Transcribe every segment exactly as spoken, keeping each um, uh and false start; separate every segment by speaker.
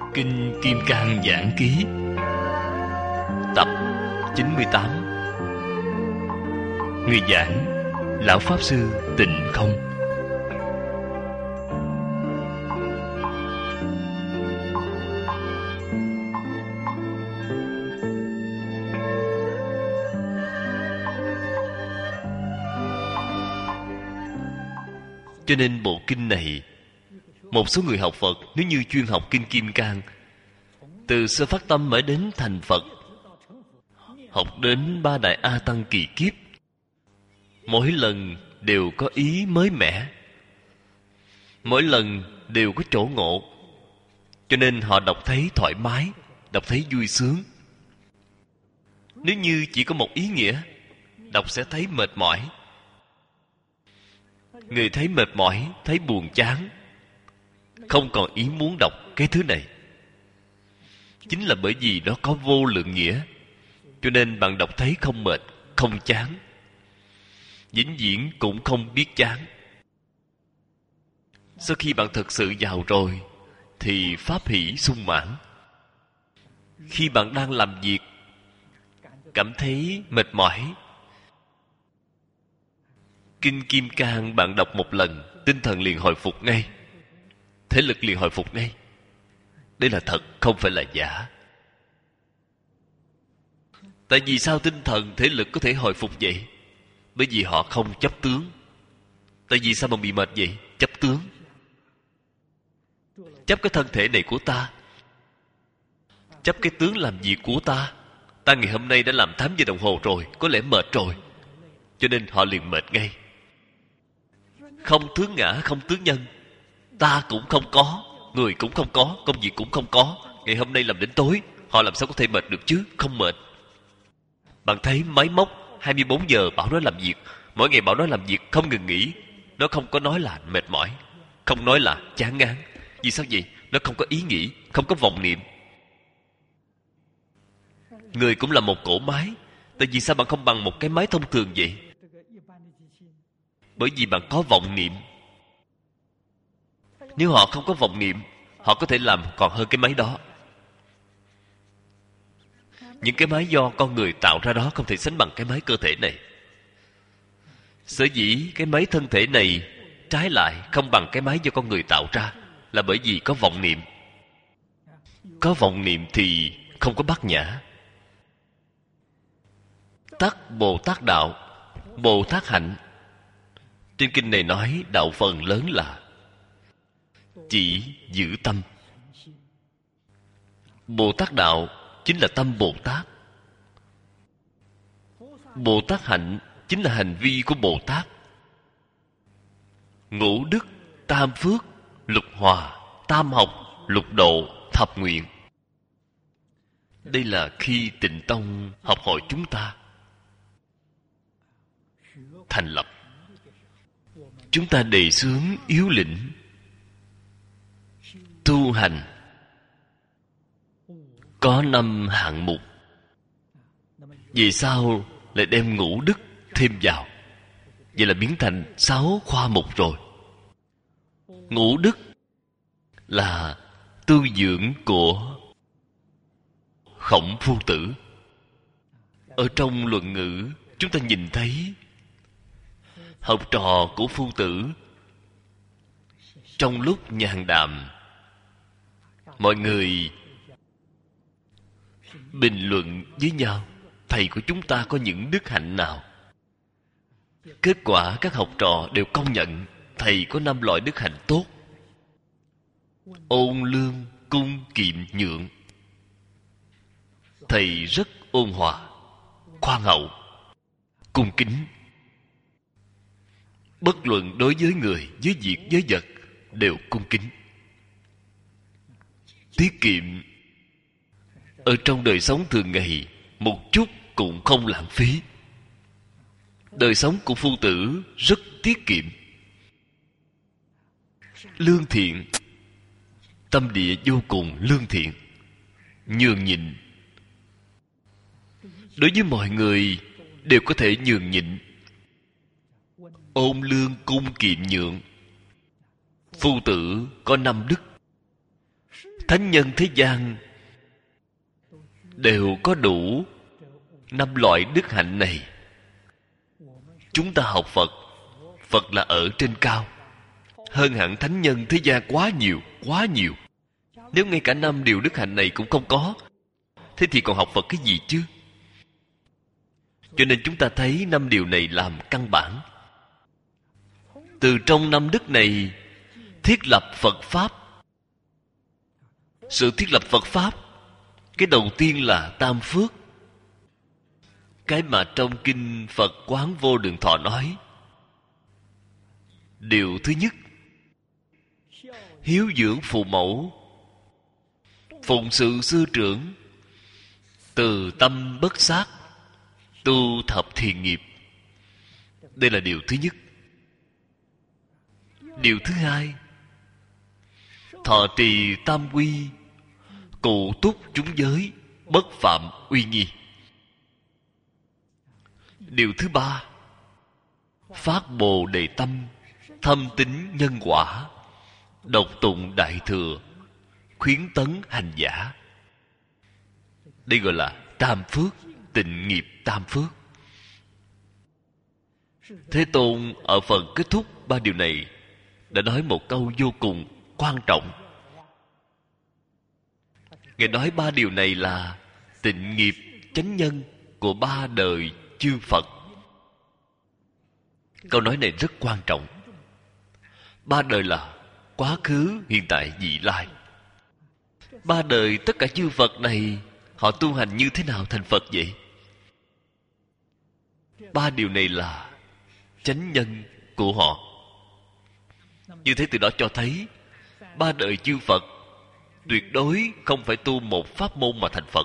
Speaker 1: Kinh Kim Cang Giảng Ký tập chín mươi tám. Người giảng Lão Pháp Sư Tịnh Không. Cho nên bộ kinh này, một số người học Phật nếu như chuyên học Kinh Kim Cang, từ sơ phát tâm mới đến thành Phật, học đến ba đại A Tăng kỳ kiếp, mỗi lần đều có ý mới mẻ, mỗi lần đều có chỗ ngộ, cho nên họ đọc thấy thoải mái, đọc thấy vui sướng. Nếu như chỉ có một ý nghĩa, đọc sẽ thấy mệt mỏi. Người thấy mệt mỏi, thấy buồn chán, không còn ý muốn đọc cái thứ này, chính là bởi vì nó có vô lượng nghĩa. Cho nên bạn đọc thấy không mệt, không chán, vĩnh viễn cũng không biết chán. Sau khi bạn thực sự vào rồi thì pháp hỷ sung mãn. Khi bạn đang làm việc cảm thấy mệt mỏi, Kinh Kim Cang bạn đọc một lần, tinh thần liền hồi phục ngay, thể lực liền hồi phục ngay. Đây là thật, không phải là giả. Tại vì sao tinh thần, thể lực có thể hồi phục vậy? Bởi vì họ không chấp tướng. Tại vì sao mà bị mệt vậy? Chấp tướng. Chấp cái thân thể này của ta, chấp cái tướng làm việc của ta. Ta ngày hôm nay đã làm tám giờ đồng hồ rồi, có lẽ mệt rồi, cho nên họ liền mệt ngay. Không tướng ngã, không tướng nhân. Ta cũng không có, người cũng không có, công việc cũng không có. Ngày hôm nay làm đến tối, họ làm sao có thể mệt được chứ? Không mệt. Bạn thấy máy móc hai mươi bốn giờ bảo nó làm việc, mỗi ngày bảo nó làm việc không ngừng nghỉ, nó không có nói là mệt mỏi, không nói là chán ngán. Vì sao vậy? Nó không có ý nghĩ, không có vọng niệm. Người cũng là một cỗ máy. Tại vì sao bạn không bằng một cái máy thông thường vậy? Bởi vì bạn có vọng niệm. Nếu họ không có vọng niệm, họ có thể làm còn hơn cái máy đó. Những cái máy do con người tạo ra đó không thể sánh bằng cái máy cơ thể này. Sở dĩ cái máy thân thể này trái lại không bằng cái máy do con người tạo ra, là bởi vì có vọng niệm. Có vọng niệm thì không có bát nhã. Tắc Bồ Tát đạo, Bồ Tát hạnh. Trên kinh này nói đạo phần lớn là chỉ giữ tâm. Bồ Tát đạo chính là tâm Bồ Tát. Bồ Tát hạnh chính là hành vi của Bồ Tát. Ngũ đức, tam phước, lục hòa, tam học, lục độ, thập nguyện. Đây là khi Tịnh Tông học hỏi chúng ta thành lập. Chúng ta đề xướng yếu lĩnh tu hành, có năm hạng mục. Vì sao lại đem ngũ đức thêm vào? Vậy là biến thành sáu khoa mục rồi. Ngũ đức là tu dưỡng của Khổng Phu Tử. Ở trong luận ngữ chúng ta nhìn thấy học trò của Phu Tử trong lúc nhàn đàm, mọi người bình luận với nhau, thầy của chúng ta có những đức hạnh nào? Kết quả các học trò đều công nhận thầy có năm loại đức hạnh tốt: ôn lương, cung kiệm, nhượng. Thầy rất ôn hòa, khoan hậu, cung kính. Bất luận đối với người, với việc, với vật đều cung kính. Tiết kiệm. Ở trong đời sống thường ngày một chút cũng không lãng phí. Đời sống của Phu Tử rất tiết kiệm. Lương thiện, tâm địa vô cùng lương thiện, nhường nhịn. Đối với mọi người đều có thể nhường nhịn. Ôn lương, cung kiệm, nhượng. Phu Tử có năm đức. thánh nhân thế gian đều có đủ năm loại đức hạnh này. Chúng ta học Phật, Phật là ở trên cao, hơn hẳn thánh nhân thế gian quá nhiều, quá nhiều. Nếu ngay cả năm điều đức hạnh này cũng không có, thế thì còn học Phật cái gì chứ? Cho nên chúng ta thấy năm điều này làm căn bản. Từ trong năm đức này thiết lập Phật Pháp. Sự thiết lập Phật Pháp, cái đầu tiên là tam phước. Cái mà trong kinh Phật Quán Vô Lượng Thọ nói. Điều thứ nhất, hiếu dưỡng phụ mẫu, phụng sự sư trưởng, từ tâm bất sát, tu thập thiện nghiệp. Đây là điều thứ nhất. Điều thứ hai, thọ trì tam quy, cụ túc chúng giới, bất phạm uy nghi. Điều thứ ba, phát bồ đề tâm, thâm tín nhân quả, đọc tụng đại thừa, khuyến tấn hành giả. Đây gọi là tam phước, tịnh nghiệp tam phước. Thế Tôn ở phần kết thúc ba điều này đã nói một câu vô cùng quan trọng. Ngài nói ba điều này là tịnh nghiệp chánh nhân của ba đời chư Phật. Câu nói này rất quan trọng. Ba đời là quá khứ, hiện tại, vị lai. Ba đời tất cả chư Phật này, họ tu hành như thế nào thành Phật vậy? Ba điều này là chánh nhân của họ. Như thế từ đó cho thấy ba đời chư Phật tuyệt đối không phải tu một pháp môn mà thành Phật.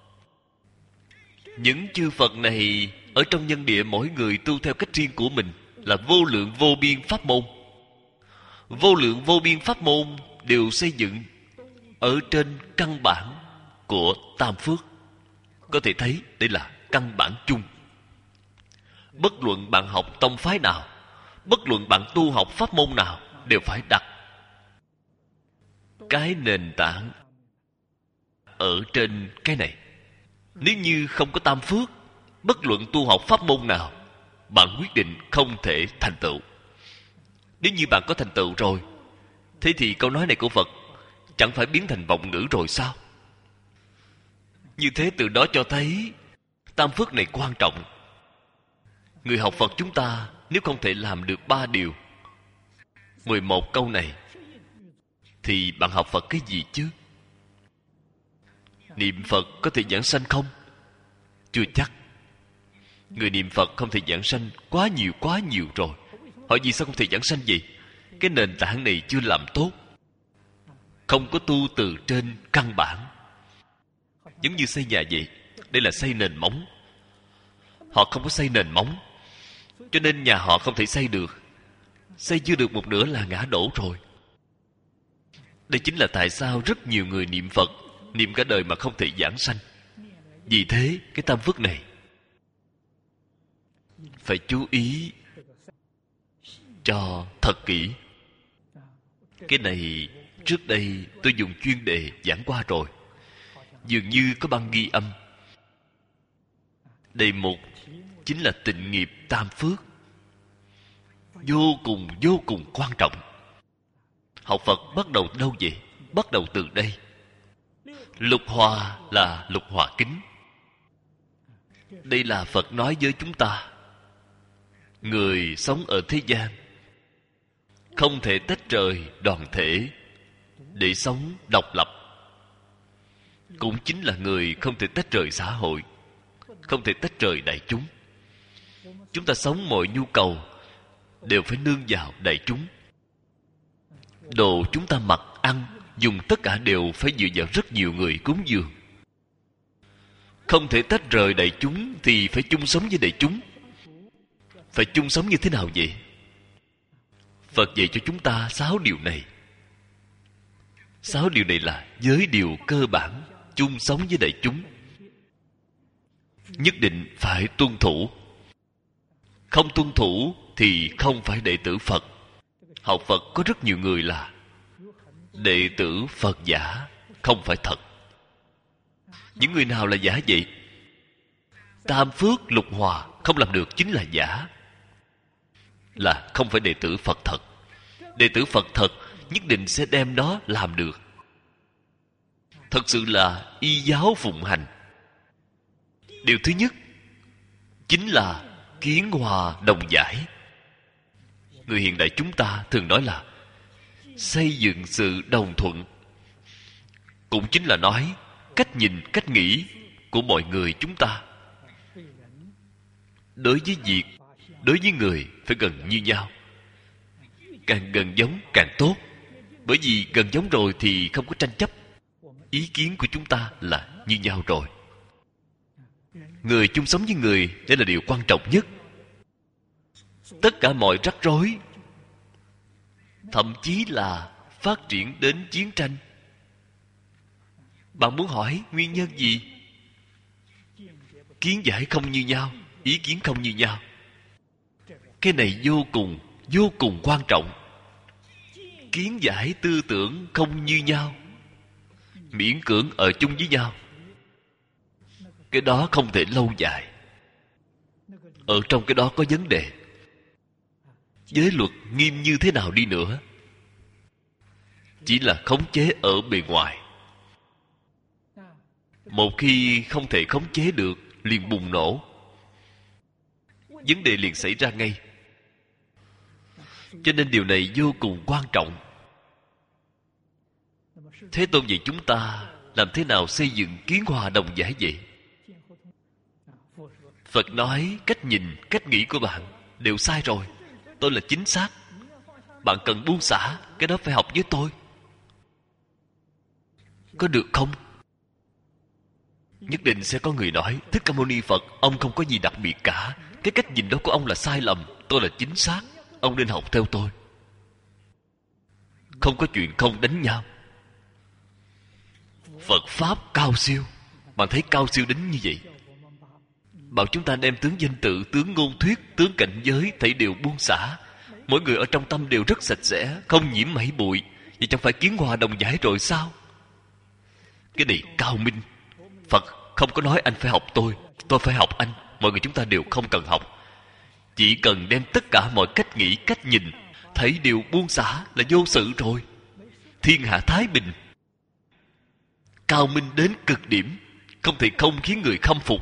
Speaker 1: Những chư Phật này ở trong nhân địa, mỗi người tu theo cách riêng của mình, là vô lượng vô biên pháp môn. Vô lượng vô biên pháp môn đều xây dựng ở trên căn bản của tam phước. Có thể thấy đây là căn bản chung. Bất luận bạn học tông phái nào, bất luận bạn tu học pháp môn nào, đều phải đặt cái nền tảng ở trên cái này. Nếu như không có tam phước, bất luận tu học pháp môn nào, bạn quyết định không thể thành tựu. Nếu như bạn có thành tựu rồi, thế thì câu nói này của Phật chẳng phải biến thành vọng ngữ rồi sao? Như thế từ đó cho thấy tam phước này quan trọng. Người học Phật chúng ta nếu không thể làm được ba điều, mười một câu này, thì bạn học Phật cái gì chứ? Niệm Phật có thể giảng sanh không? Chưa chắc. Người niệm Phật không thể giảng sanh quá nhiều quá nhiều rồi. Hỏi vì sao không thể giảng sanh vậy? Cái nền tảng này chưa làm tốt, không có tu từ trên căn bản. Giống như xây nhà vậy, đây là xây nền móng. Họ không có xây nền móng, cho nên nhà họ không thể xây được. Xây chưa được một nửa là ngã đổ rồi. Đây chính là tại sao rất nhiều người niệm Phật, niệm cả đời mà không thể giảng sanh. Vì thế cái tam phước này phải chú ý cho thật kỹ. Cái này trước đây tôi dùng chuyên đề giảng qua rồi, dường như có băng ghi âm. Đề mục chính là tịnh nghiệp tam phước, vô cùng vô cùng quan trọng. Học Phật bắt đầu đâu vậy? Bắt đầu từ đây. Lục hòa là lục hòa kính. Đây là Phật nói với chúng ta. Người sống ở thế gian không thể tách rời đoàn thể để sống độc lập. Cũng chính là người không thể tách rời xã hội, không thể tách rời đại chúng. Chúng ta sống mọi nhu cầu đều phải nương vào đại chúng. Đồ chúng ta mặc, ăn, dùng tất cả đều phải dựa vào rất nhiều người cúng dường. Không thể tách rời đại chúng thì phải chung sống với đại chúng. Phải chung sống như thế nào vậy? Phật dạy cho chúng ta sáu điều này. Sáu điều này là giới điều cơ bản chung sống với đại chúng. Nhất định phải tuân thủ. Không tuân thủ thì không phải đệ tử Phật. Học Phật có rất nhiều người là đệ tử Phật giả, không phải thật. Những người nào là giả vậy? Tam phước lục hòa không làm được chính là giả, là không phải đệ tử Phật thật. Đệ tử Phật thật nhất định sẽ đem nó làm được. Thật sự là y giáo phụng hành. Điều thứ nhất chính là kiến hòa đồng giải. Người hiện đại chúng ta thường nói là xây dựng sự đồng thuận, cũng chính là nói cách nhìn, cách nghĩ của mọi người chúng ta. Đối với việc, đối với người phải gần như nhau. Càng gần giống càng tốt. Bởi vì gần giống rồi thì không có tranh chấp. Ý kiến của chúng ta là như nhau rồi. Người chung sống với người, đây là điều quan trọng nhất. Tất cả mọi rắc rối, thậm chí là phát triển đến chiến tranh, bạn muốn hỏi nguyên nhân gì? Kiến giải không như nhau, ý kiến không như nhau. Cái này vô cùng, vô cùng quan trọng. Kiến giải tư tưởng không như nhau, miễn cưỡng ở chung với nhau, cái đó không thể lâu dài. Ở trong cái đó có vấn đề. Giới luật nghiêm như thế nào đi nữa, chỉ là khống chế ở bề ngoài. Một khi không thể khống chế được, liền bùng nổ, vấn đề liền xảy ra ngay. Cho nên điều này vô cùng quan trọng. Thế Tôn dạy chúng ta làm thế nào xây dựng kiến hòa đồng giải vậy? Phật nói cách nhìn, cách nghĩ của bạn đều sai rồi, tôi là chính xác. Bạn cần buông xả, cái đó phải học với tôi. Có được không? Nhất định sẽ có người nói Thích Ca Mâu Ni Phật, ông không có gì đặc biệt cả. Cái cách nhìn đó của ông là sai lầm, tôi là chính xác, ông nên học theo tôi. Không có chuyện không đánh nhau. Phật Pháp cao siêu. Bạn thấy cao siêu đến như vậy, bảo chúng ta đem tướng danh tự, tướng ngôn thuyết, tướng cảnh giới thảy đều buông xả. Mỗi người ở trong tâm đều rất sạch sẽ, không nhiễm mảy bụi. Vậy chẳng phải kiến hòa đồng giải rồi sao? Cái này cao minh. Phật không có nói anh phải học tôi, tôi phải học anh. Mọi người chúng ta đều không cần học, chỉ cần đem tất cả mọi cách nghĩ, cách nhìn thấy đều buông xả là vô sự rồi. Thiên hạ thái bình. Cao minh đến cực điểm, không thể không khiến người khâm phục.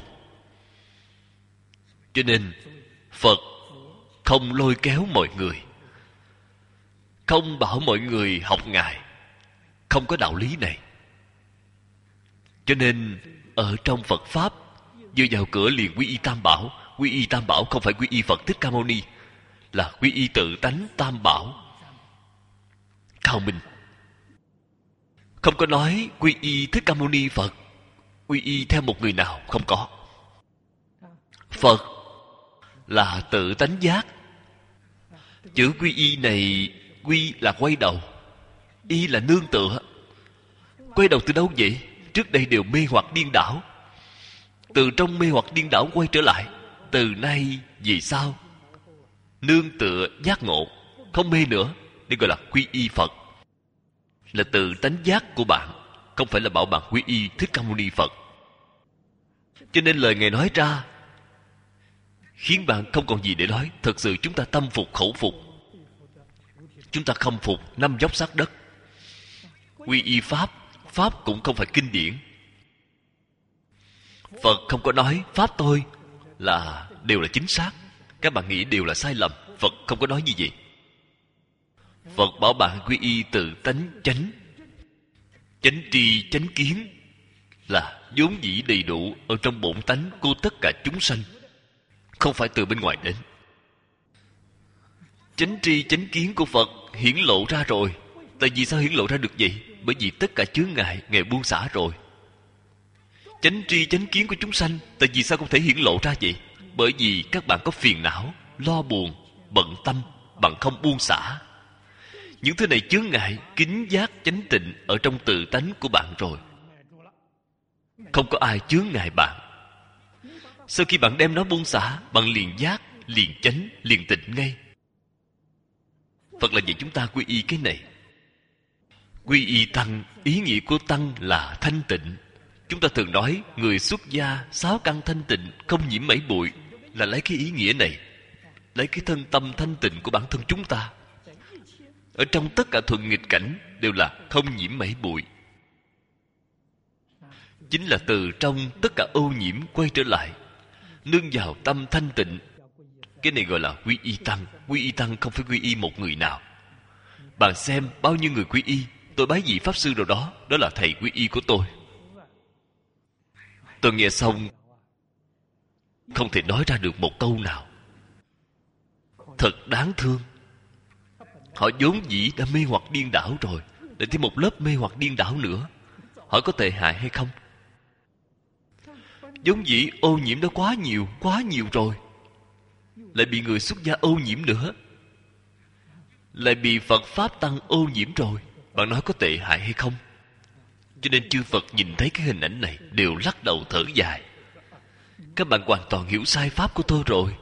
Speaker 1: Cho nên Phật không lôi kéo mọi người, không bảo mọi người học Ngài, không có đạo lý này. Cho nên ở trong Phật Pháp, vừa vào cửa liền quy y Tam Bảo. Quy y Tam Bảo không phải quy y Phật Thích Ca Mâu Ni, là quy y tự tánh Tam Bảo. Cao minh. Không có nói quy y Thích Ca Mâu Ni Phật, quy y theo một người nào, không có. Phật là tự tánh giác. Chữ quy y này, quy là quay đầu, y là nương tựa. Quay đầu từ đâu vậy? Trước đây đều mê hoặc điên đảo, từ trong mê hoặc điên đảo quay trở lại. Từ nay vì sao nương tựa giác ngộ, không mê nữa, đây gọi là quy y Phật. Là từ tánh giác của bạn, không phải là bảo bạn quy y Thích Ca Mâu Ni Phật. Cho nên lời Ngài nói ra khiến bạn không còn gì để nói. Thật sự chúng ta tâm phục khẩu phục, chúng ta khâm phục năm dốc sát đất. Quy y Pháp, Pháp cũng không phải kinh điển. Phật không có nói Pháp tôi là đều là chính xác, các bạn nghĩ đều là sai lầm. Phật không có nói như vậy. Phật bảo bạn quy y tự tánh chánh. Chánh tri chánh kiến là vốn dĩ đầy đủ ở trong bổn tánh của tất cả chúng sanh, không phải từ bên ngoài đến. Chánh tri chánh kiến của Phật hiển lộ ra rồi. Tại vì sao hiển lộ ra được vậy? Bởi vì tất cả chướng ngại Ngài buông xả rồi. Chánh tri chánh kiến của chúng sanh, tại vì sao không thể hiển lộ ra vậy? Bởi vì các bạn có phiền não, lo buồn, bận tâm, bạn không buông xả. Những thứ này chướng ngại kính giác chánh tịnh ở trong tự tánh của bạn rồi. Không có ai chướng ngại bạn. Sau khi bạn đem nó buông xả, bạn liền giác, liền chánh, liền tịnh ngay. Phật là vậy chúng ta quy y cái này. Quy y tăng, ý nghĩa của tăng là thanh tịnh. Chúng ta thường nói người xuất gia sáu căn thanh tịnh, không nhiễm mảy bụi, là lấy cái ý nghĩa này, lấy cái thân tâm thanh tịnh của bản thân chúng ta. Ở trong tất cả thuận nghịch cảnh đều là không nhiễm mảy bụi. Chính là từ trong tất cả ô nhiễm quay trở lại, nương vào tâm thanh tịnh. Cái này gọi là quy y tăng. Quy y tăng không phải quy y một người nào. Bạn xem bao nhiêu người quy y. Tôi bái vị pháp sư nào đó, đó là thầy quy y của tôi. Tôi nghe xong không thể nói ra được một câu nào. Thật đáng thương. Họ vốn dĩ đã mê hoặc điên đảo rồi, lại thêm một lớp mê hoặc điên đảo nữa. Họ có tệ hại hay không? Vốn dĩ ô nhiễm đó quá nhiều, quá nhiều rồi, lại bị người xuất gia ô nhiễm nữa, lại bị Phật Pháp Tăng ô nhiễm rồi. Bạn nói có tệ hại hay không? Cho nên chư Phật nhìn thấy cái hình ảnh này đều lắc đầu thở dài. Các bạn hoàn toàn hiểu sai pháp của tôi rồi.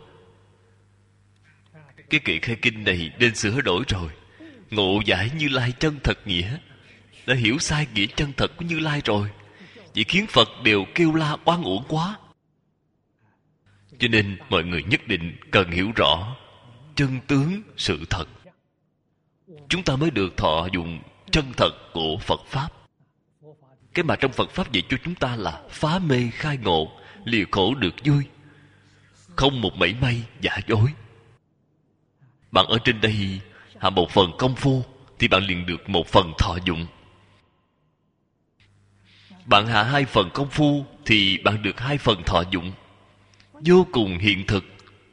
Speaker 1: Cái kệ khai kinh này nên sửa đổi rồi. Ngộ giải Như Lai chân thật nghĩa, đã hiểu sai nghĩa chân thật của Như Lai rồi. Chỉ khiến Phật đều kêu la oan uổng quá. Cho nên mọi người nhất định cần hiểu rõ chân tướng sự thật, chúng ta mới được thọ dụng chân thật của Phật Pháp. Cái mà trong Phật Pháp dạy cho chúng ta là phá mê khai ngộ, lìa khổ được vui, không một mảy may giả dối. Bạn ở trên đây hạ một phần công phu thì bạn liền được một phần thọ dụng. Bạn hạ hai phần công phu thì bạn được hai phần thọ dụng. Vô cùng hiện thực.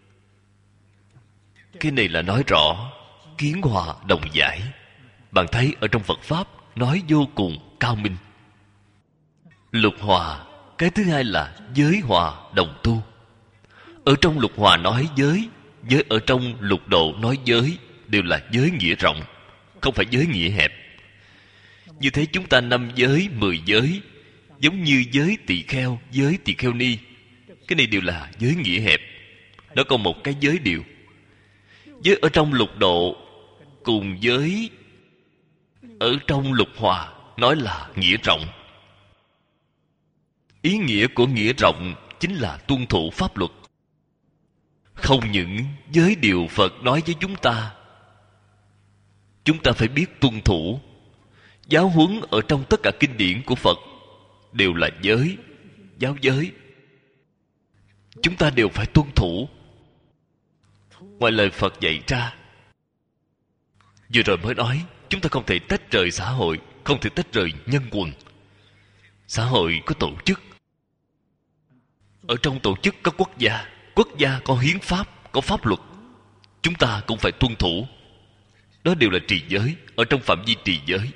Speaker 1: Cái này là nói rõ kiến hòa đồng giải. Bạn thấy ở trong Phật Pháp nói vô cùng cao minh. Lục hòa, cái thứ hai là giới hòa đồng tu. Ở trong lục hòa nói giới, giới ở trong lục độ nói giới, đều là giới nghĩa rộng, không phải giới nghĩa hẹp. Như thế chúng ta năm giới, mười giới, giống như giới tỳ kheo, giới tỳ kheo ni, cái này đều là giới nghĩa hẹp. Nó còn một cái giới điều. Giới ở trong lục độ cùng giới ở trong lục hòa nói là nghĩa rộng. Ý nghĩa của nghĩa rộng chính là tuân thủ pháp luật. Không những giới điều Phật nói với chúng ta, chúng ta phải biết tuân thủ. Giáo huấn ở trong tất cả kinh điển của Phật đều là giới, giáo giới. Chúng ta đều phải tuân thủ. Ngoài lời Phật dạy ra, vừa rồi mới nói, chúng ta không thể tách rời xã hội, không thể tách rời nhân quần. Xã hội có tổ chức. Ở trong tổ chức có quốc gia. Quốc gia có hiến pháp, có pháp luật. Chúng ta cũng phải tuân thủ. Đó đều là trì giới, ở trong phạm vi trì giới.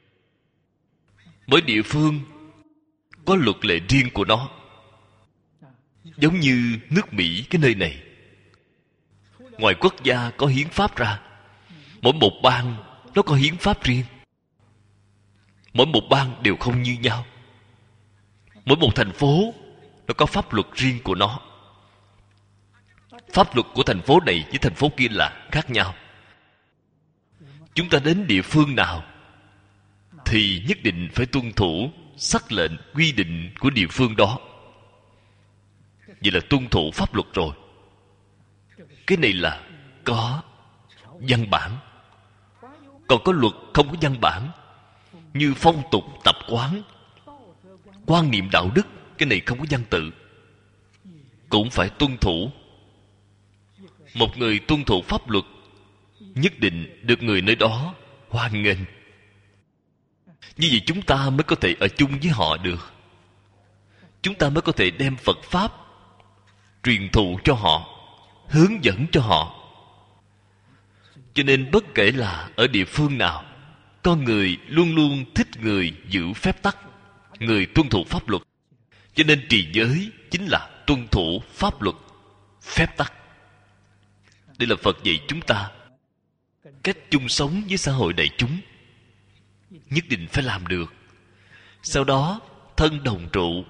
Speaker 1: Mỗi địa phương có luật lệ riêng của nó. Giống như nước Mỹ, cái nơi này, ngoài quốc gia có hiến pháp ra, mỗi một bang nó có hiến pháp riêng. Mỗi một bang đều không như nhau. Mỗi một thành phố nó có pháp luật riêng của nó. Pháp luật của thành phố này với thành phố kia là khác nhau. Chúng ta đến địa phương nào thì nhất định phải tuân thủ sắc lệnh quy định của địa phương đó. Vậy là tuân thủ pháp luật rồi. Cái này là có văn bản. Còn có luật không có văn bản, như phong tục tập quán, quan niệm đạo đức, cái này không có văn tự, cũng phải tuân thủ. Một người tuân thủ pháp luật nhất định được người nơi đó hoan nghênh. Như vậy chúng ta mới có thể ở chung với họ được. Chúng ta mới có thể đem Phật Pháp truyền thụ cho họ, hướng dẫn cho họ. Cho nên bất kể là ở địa phương nào, con người luôn luôn thích người giữ phép tắc, người tuân thủ pháp luật. Cho nên trì giới chính là tuân thủ pháp luật, phép tắc. Đây là Phật dạy chúng ta cách chung sống với xã hội đại chúng, nhất định phải làm được. Sau đó thân đồng trụ,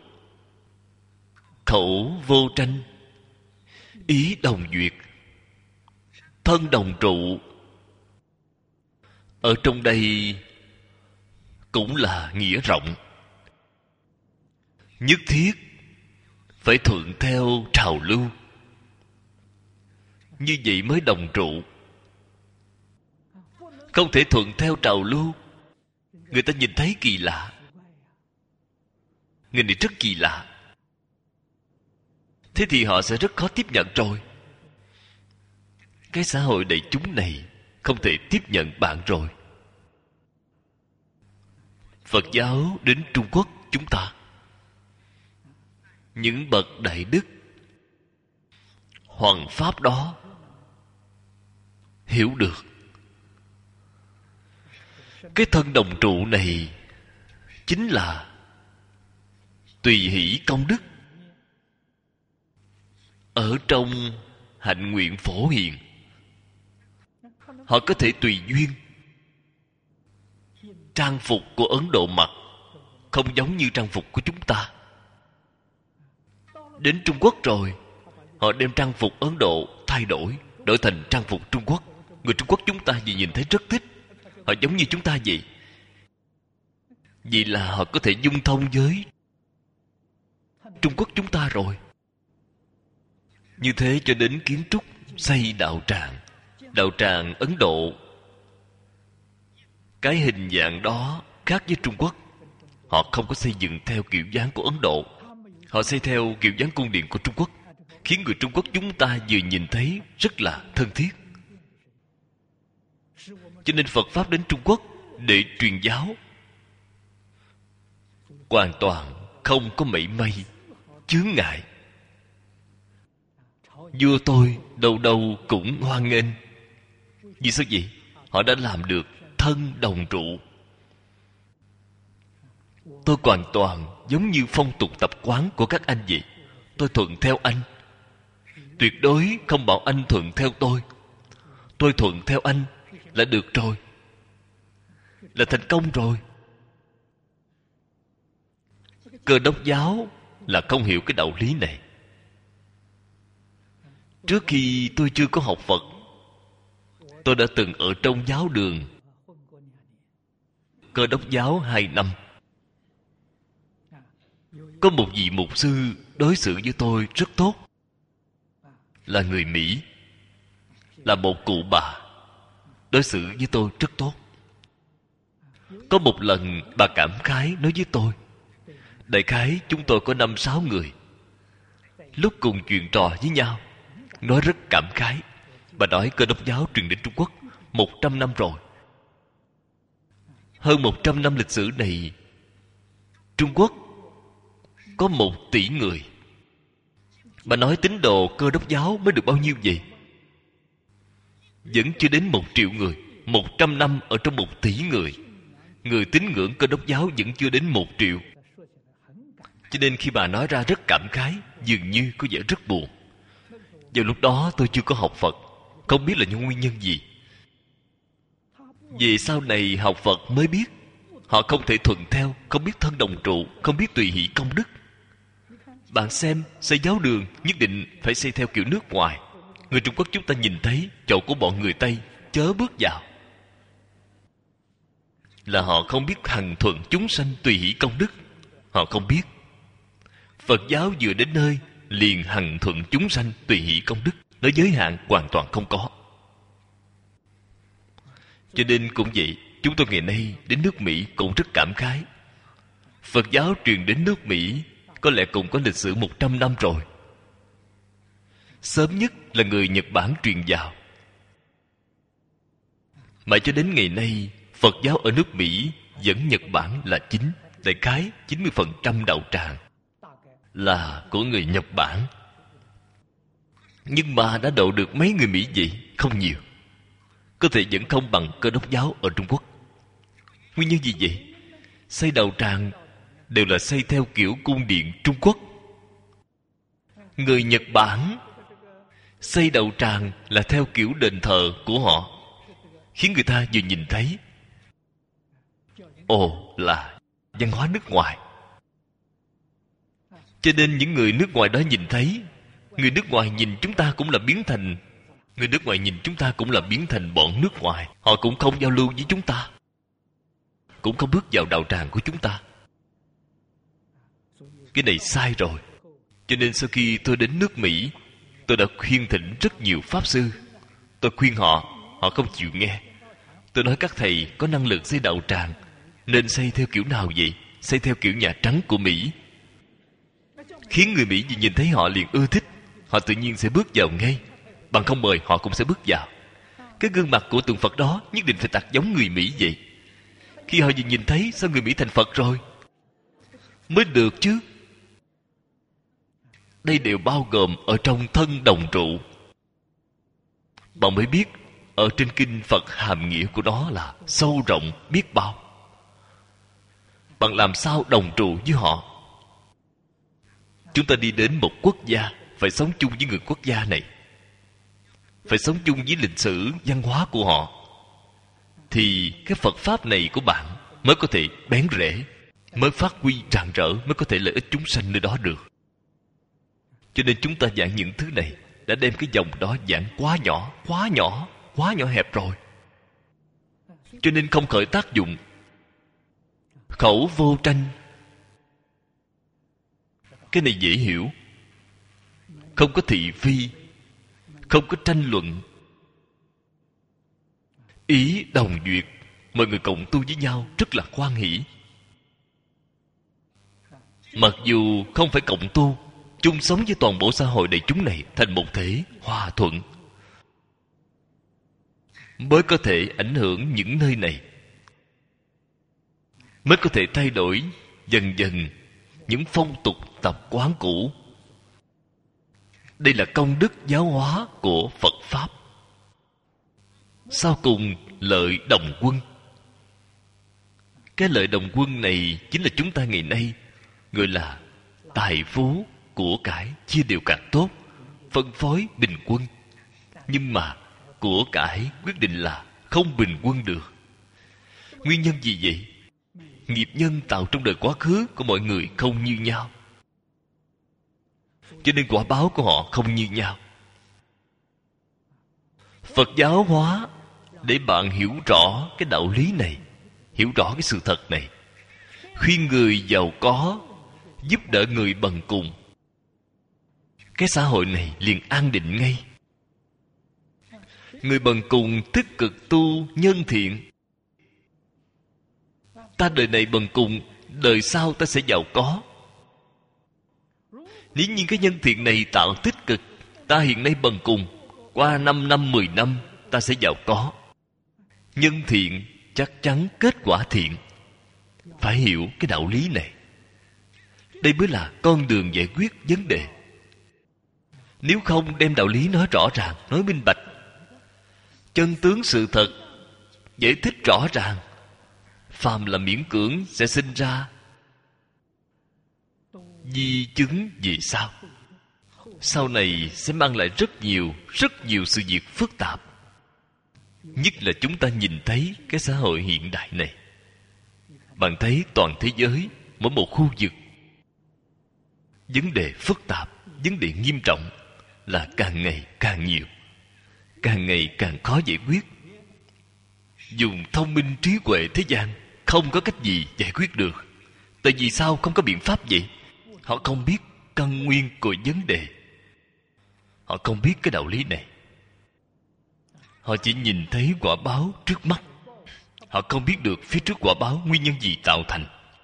Speaker 1: khẩu vô tranh, ý đồng duyệt. Thân đồng trụ ở trong đây cũng là nghĩa rộng. Nhất thiết phải thuận theo trào lưu, như vậy mới đồng trụ. Không thể thuận theo trào lưu, người ta nhìn thấy kỳ lạ, người này rất kỳ lạ, thế thì họ sẽ rất khó tiếp nhận rồi. Cái xã hội đại chúng này không thể tiếp nhận bạn rồi. Phật giáo đến Trung Quốc chúng ta, những bậc đại đức hoằng pháp đó hiểu được cái thân đồng trụ này chính là tùy hỷ công đức. Ở trong hạnh nguyện phổ hiền, họ có thể tùy duyên. Trang phục của Ấn Độ mặc không giống như trang phục của chúng ta. Đến Trung Quốc rồi, họ đem trang phục Ấn Độ thay đổi, đổi thành trang phục Trung Quốc. Người Trung Quốc chúng ta vì nhìn thấy rất thích. Họ giống như chúng ta vậy. Vì là họ có thể dung thông với Trung Quốc chúng ta rồi. Như thế cho đến kiến trúc xây đạo tràng. Đạo tràng Ấn Độ, cái hình dạng đó khác với Trung Quốc. Họ không có xây dựng theo kiểu dáng của Ấn Độ, họ xây theo kiểu dáng cung điện của Trung Quốc, khiến người Trung Quốc chúng ta vừa nhìn thấy rất là thân thiết. Cho nên Phật Pháp đến Trung Quốc để truyền giáo hoàn toàn không có mảy may chướng ngại. Vua tôi đâu đâu cũng hoan nghênh. Vì sao vậy? Họ đã làm được thân đồng trụ. Tôi hoàn toàn giống như phong tục tập quán của các anh vậy. Tôi thuận theo anh, tuyệt đối không bảo anh thuận theo tôi. Tôi thuận theo anh là được rồi, là thành công rồi. Cơ đốc giáo là không hiểu cái đạo lý này. Trước khi tôi chưa có học Phật, tôi đã từng ở trong giáo đường Cơ đốc giáo hai năm. Có một vị mục sư đối xử với tôi rất tốt, là người Mỹ, là một cụ bà, đối xử với tôi rất tốt. Có một lần bà cảm khái nói với tôi, đại khái chúng tôi có năm sáu người, lúc cùng chuyện trò với nhau, nói rất cảm khái. Bà nói Cơ đốc giáo truyền đến Trung Quốc một trăm năm rồi. Hơn một trăm năm lịch sử này, Trung Quốc có một tỷ người. Bà nói tín đồ Cơ đốc giáo mới được bao nhiêu vậy? Vẫn chưa đến một triệu người. Một trăm năm ở trong một tỷ người, người tín ngưỡng Cơ đốc giáo vẫn chưa đến một triệu. Cho nên khi bà nói ra rất cảm khái, dường như có vẻ rất buồn. Vào lúc đó tôi chưa có học Phật, không biết là những nguyên nhân gì. Về sau này học Phật mới biết, họ không thể thuận theo, không biết thân đồng trụ, không biết tùy hỷ công đức. Bạn xem, xây giáo đường nhất định phải xây theo kiểu nước ngoài. Người Trung Quốc chúng ta nhìn thấy chỗ của bọn người Tây, chớ bước vào. Là họ không biết hằng thuận chúng sanh tùy hỷ công đức. Họ không biết. Phật giáo vừa đến nơi liền hằng thuận chúng sanh tùy hỷ công đức. Nó giới hạn hoàn toàn không có. Cho nên cũng vậy, chúng tôi ngày nay đến nước Mỹ cũng rất cảm khái. Phật giáo truyền đến nước Mỹ có lẽ cũng có lịch sử một trăm năm rồi. Sớm nhất là người Nhật Bản truyền vào. Mãi cho đến ngày nay, Phật giáo ở nước Mỹ vẫn Nhật Bản là chính. Đại khái chín mươi phần trăm đạo tràng là của người Nhật Bản. Nhưng mà đã độ được mấy người Mỹ vậy? Không nhiều. Có thể vẫn không bằng Cơ đốc giáo ở Trung Quốc. Nguyên nhân gì vậy? Xây đạo tràng đều là xây theo kiểu cung điện Trung Quốc. Người Nhật Bản xây đạo tràng là theo kiểu đền thờ của họ, khiến người ta vừa nhìn thấy, ồ, là văn hóa nước ngoài. Cho nên những người nước ngoài đó nhìn thấy, người nước ngoài nhìn chúng ta cũng là biến thành Người nước ngoài nhìn chúng ta cũng là biến thành bọn nước ngoài. Họ cũng không giao lưu với chúng ta. cũng không bước vào đạo tràng của chúng ta. Cái này sai rồi. Cho nên sau khi tôi đến nước Mỹ, tôi đã khuyên thỉnh rất nhiều pháp sư. Tôi khuyên họ, họ không chịu nghe. Tôi nói các thầy có năng lực xây đạo tràng, nên xây theo kiểu nào vậy? Xây theo kiểu Nhà Trắng của Mỹ, khiến người Mỹ nhìn thấy họ liền ưa thích, họ tự nhiên sẽ bước vào ngay. Bằng không mời họ cũng sẽ bước vào. Cái gương mặt của tượng Phật đó nhất định phải tạc giống người Mỹ vậy. Khi họ nhìn thấy, sao người Mỹ thành Phật rồi? Mới được chứ. Đây đều bao gồm ở trong thân đồng trụ. Bạn mới biết ở trên kinh Phật hàm nghĩa của nó là sâu rộng biết bao. Bạn làm sao đồng trụ với họ? Chúng ta đi đến một quốc gia, phải sống chung với người quốc gia này, phải sống chung với lịch sử văn hóa của họ, thì cái Phật Pháp này của bạn mới có thể bén rễ, mới phát huy rạng rỡ, mới có thể lợi ích chúng sanh nơi đó được. Cho nên chúng ta giảng những thứ này đã đem cái dòng đó giảng quá nhỏ, quá nhỏ, quá nhỏ hẹp rồi. Cho nên không khởi tác dụng. Khẩu vô tranh, cái này dễ hiểu. Không có thị phi, không có tranh luận, ý đồng duyệt, mọi người cộng tu với nhau rất là hoan hỷ. Mặc dù không phải cộng tu, chung sống với toàn bộ xã hội đại chúng này thành một thể hòa thuận, mới có thể ảnh hưởng những nơi này, mới có thể thay đổi dần dần những phong tục tập quán cũ. Đây là công đức giáo hóa của Phật Pháp. Sau cùng lợi đồng quân. Cái lợi đồng quân này chính là chúng ta ngày nay gọi là tài phú, của cải chia đều càng tốt, phân phối bình quân. Nhưng mà của cải quyết định là không bình quân được. Nguyên nhân gì vậy? Nghiệp nhân tạo trong đời quá khứ của mọi người không như nhau, cho nên quả báo của họ không như nhau. Phật giáo hóa để bạn hiểu rõ cái đạo lý này, hiểu rõ cái sự thật này, khuyên người giàu có giúp đỡ người bần cùng, cái xã hội này liền an định ngay. Người bần cùng tích cực tu nhân thiện. Ta đời này bần cùng, đời sau ta sẽ giàu có. Nếu như cái nhân thiện này tạo tích cực, ta hiện nay bần cùng, qua năm năm, mười năm ta sẽ giàu có. Nhân thiện chắc chắn kết quả thiện. Phải hiểu cái đạo lý này. Đây mới là con đường giải quyết vấn đề. Nếu không đem đạo lý nói rõ ràng, nói minh bạch, chân tướng sự thật giải thích rõ ràng, phàm là miễn cưỡng sẽ sinh ra di chứng gì sao? Sau này sẽ mang lại rất nhiều, rất nhiều sự việc phức tạp. Nhất là chúng ta nhìn thấy cái xã hội hiện đại này. Bạn thấy toàn thế giới, mỗi một khu vực, vấn đề phức tạp, vấn đề nghiêm trọng là càng ngày càng nhiều, càng ngày càng khó giải quyết. Dùng thông minh trí huệ thế gian không có cách gì giải quyết được. Tại vì sao không có biện pháp vậy? Họ không biết căn nguyên của vấn đề. Họ không biết cái đạo lý này. Họ chỉ nhìn thấy quả báo trước mắt. Họ không biết được phía trước quả báo nguyên nhân gì tạo thành.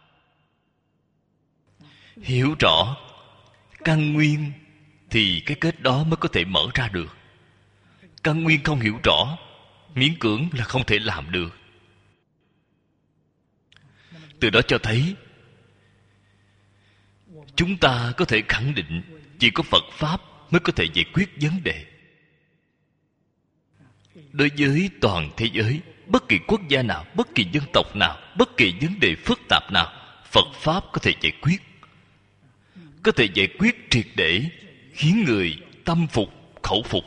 Speaker 1: Hiểu rõ căn nguyên thì cái kết đó mới có thể mở ra được. Căn nguyên không hiểu rõ, miễn cưỡng là không thể làm được. Từ đó cho thấy chúng ta có thể khẳng định chỉ có Phật Pháp mới có thể giải quyết vấn đề. Đối với toàn thế giới, bất kỳ quốc gia nào, bất kỳ dân tộc nào, bất kỳ vấn đề phức tạp nào, Phật Pháp có thể giải quyết. Có thể giải quyết triệt để, khiến người tâm phục, khẩu phục.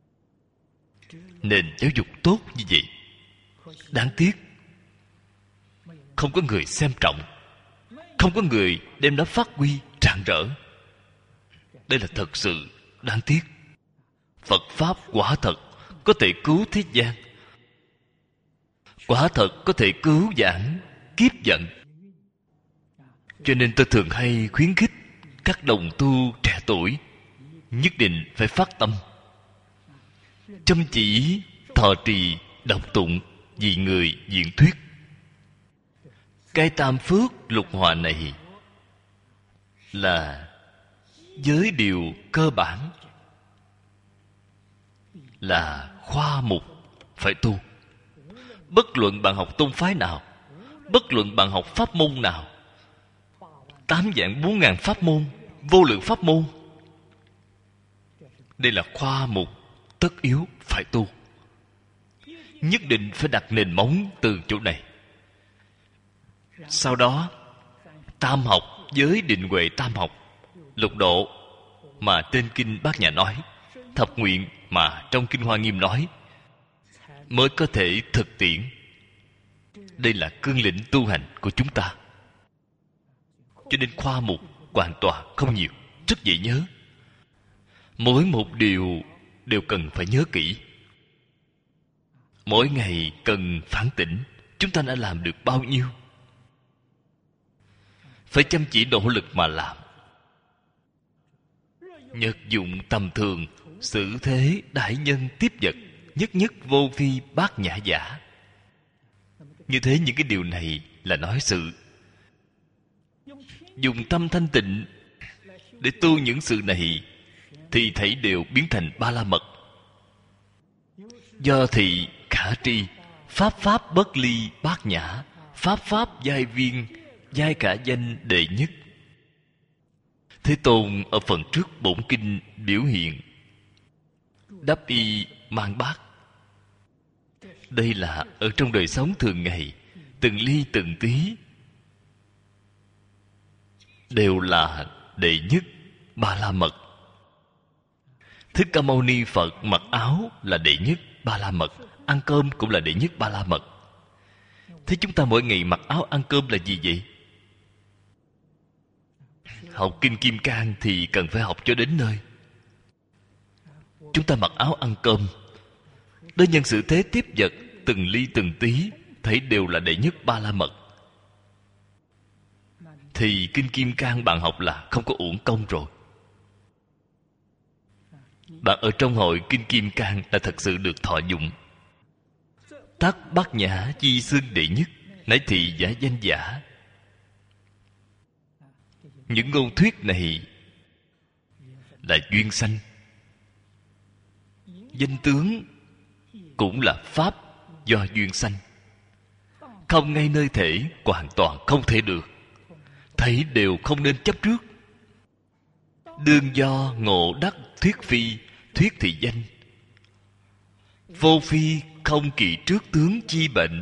Speaker 1: Nền giáo dục tốt như vậy, đáng tiếc không có người xem trọng, không có người đem nó phát huy rạng rỡ. Đây là thật sự đáng tiếc. Phật Pháp quả thật có thể cứu thế gian, quả thật có thể cứu vãn kiếp vận. Cho nên tôi thường hay khuyến khích các đồng tu trẻ tuổi nhất định phải phát tâm chăm chỉ thọ trì đọc tụng vì người diễn thuyết. Cái tam phước lục hòa này là giới điều cơ bản, là khoa mục phải tu. Bất luận bạn học tôn phái nào, bất luận bạn học pháp môn nào, tám vạn bốn ngàn pháp môn, vô lượng pháp môn, đây là khoa mục tất yếu phải tu. Nhất định phải đặt nền móng từ chỗ này. Sau đó tam học, giới định huệ tam học, lục độ mà trên kinh Bát Nhã nói, thập nguyện mà trong kinh Hoa Nghiêm nói, mới có thể thực tiễn. Đây là cương lĩnh tu hành của chúng ta. Cho nên khoa mục hoàn toàn không nhiều, rất dễ nhớ. Mỗi một điều đều cần phải nhớ kỹ. Mỗi ngày cần phản tỉnh, chúng ta đã làm được bao nhiêu. Phải chăm chỉ nỗ lực mà làm. Nhật dụng tầm thường, xử thế đại nhân tiếp vật, nhất nhất vô vi bát nhã giả. Như thế những cái điều này là nói sự. Dùng tâm thanh tịnh để tu những sự này thì thảy đều biến thành ba la mật. Do thị khả tri, pháp pháp bất ly bát nhã, pháp pháp giai viên, giai cả danh đệ nhất. Thế Tôn ở phần trước bổn kinh biểu hiện đắp y mang bát. Đây là ở trong đời sống thường ngày, từng ly từng tí đều là đệ nhất ba la mật. Thích Ca Mâu Ni Phật mặc áo là đệ nhất ba la mật, ăn cơm cũng là đệ nhất ba la mật. Thế chúng ta mỗi ngày mặc áo ăn cơm là gì vậy? Học kinh Kim Cang thì cần phải học cho đến nơi. Chúng ta mặc áo ăn cơm, đối nhân xử thế tiếp vật, từng ly từng tí thấy đều là đệ nhất ba la mật, thì kinh Kim Cang bạn học là không có uổng công rồi. Bạn ở trong hội kinh Kim Cang là thật sự được thọ dụng. Tắc bát nhã chi xưng đệ nhất, nãy thị giả danh giả. Những ngôn thuyết này là duyên sanh. Danh tướng cũng là pháp do duyên sanh. Không ngay nơi thể, hoàn toàn không thể được. Thấy đều không nên chấp trước. Đương do ngộ đắc thuyết phi, thuyết thị danh. Vô phi không kỳ trước tướng chi bệnh.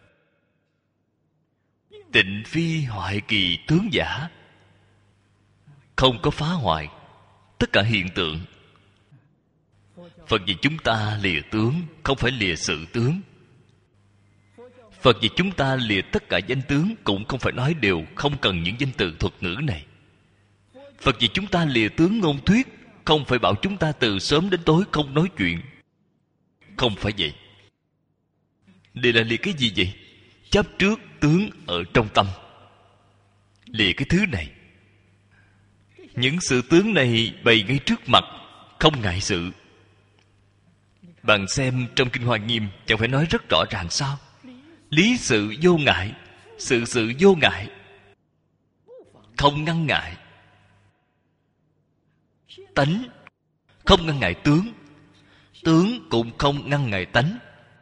Speaker 1: Tịnh phi hoại kỳ tướng giả. Không có phá hoại tất cả hiện tượng. Phật vì chúng ta lìa tướng, không phải lìa sự tướng. Phật vì chúng ta lìa tất cả danh tướng, cũng không phải nói đều không cần những danh từ thuật ngữ này. Phật vì chúng ta lìa tướng ngôn thuyết, không phải bảo chúng ta từ sớm đến tối không nói chuyện. Không phải vậy. Đây là lìa cái gì vậy? Chấp trước tướng ở trong tâm. Lìa cái thứ này. Những sự tướng này bày ngay trước mặt, không ngại sự. Bạn xem trong kinh Hoa Nghiêm chẳng phải nói rất rõ ràng sao? Lý sự vô ngại, sự sự vô ngại, không ngăn ngại. Tánh không ngăn ngại tướng, tướng cũng không ngăn ngại tánh.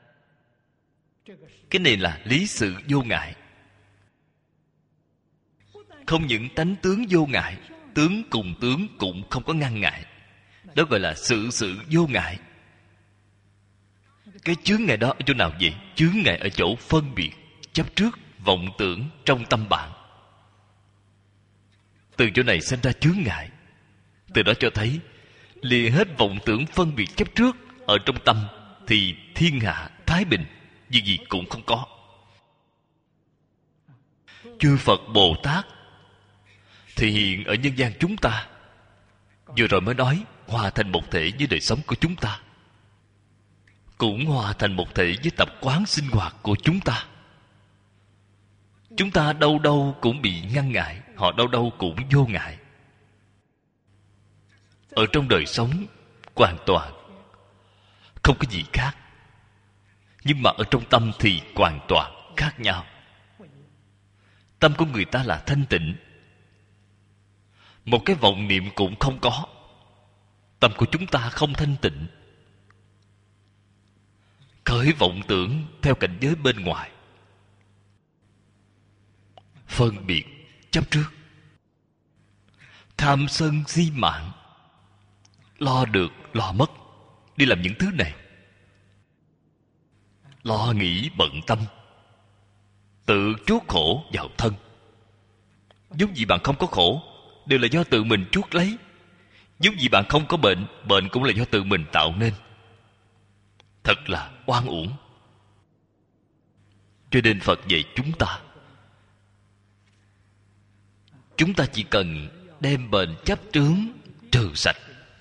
Speaker 1: Cái này là lý sự vô ngại. Không những tánh tướng vô ngại, tướng cùng tướng cũng không có ngăn ngại. Đó gọi là sự sự vô ngại. Cái chướng ngại đó ở chỗ nào vậy? Chướng ngại ở chỗ phân biệt, chấp trước, vọng tưởng trong tâm bạn. Từ chỗ này sinh ra chướng ngại. Từ đó cho thấy lìa hết vọng tưởng phân biệt chấp trước ở trong tâm thì thiên hạ thái bình, gì gì cũng không có. Chư Phật Bồ Tát thì hiện ở nhân gian chúng ta. Vừa rồi mới nói hòa thành một thể với đời sống của chúng ta, cũng hòa thành một thể với tập quán sinh hoạt của chúng ta. Chúng ta đâu đâu cũng bị ngăn ngại, họ đâu đâu cũng vô ngại. Ở trong đời sống hoàn toàn không có gì khác, nhưng mà ở trong tâm thì hoàn toàn khác nhau. Tâm của người ta là thanh tịnh, một cái vọng niệm cũng không có. Tâm của chúng ta không thanh tịnh, khởi vọng tưởng theo cảnh giới bên ngoài, phân biệt chấp trước, tham sân si mạng, lo được lo mất, đi làm những thứ này, lo nghĩ bận tâm, tự chuốc khổ vào thân. Giống gì bạn không có khổ, đều là do tự mình chuốc lấy. Giống gì bạn không có bệnh, bệnh cũng là do tự mình tạo nên. Thật là oan uổng. Cho nên Phật dạy chúng ta, chúng ta chỉ cần đem bệnh chấp trướng trừ sạch,